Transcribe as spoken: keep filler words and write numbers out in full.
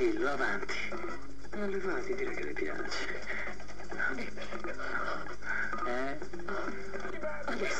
Dillo, avanti. Non le va di dire che le piace. Eh?